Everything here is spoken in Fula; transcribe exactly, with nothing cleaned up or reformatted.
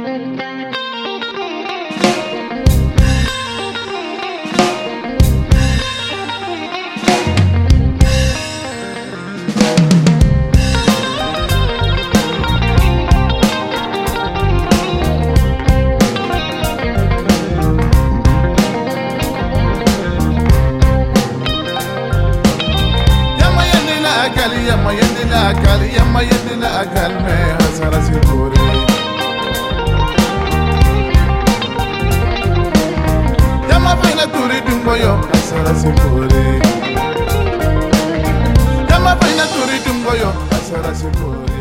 Yamma yendila akal, yamma yendila akal me hasara sipore. Yamma faina turi dumboyo hasara sipore. Yamma faina turi dumboyo hasara sipore.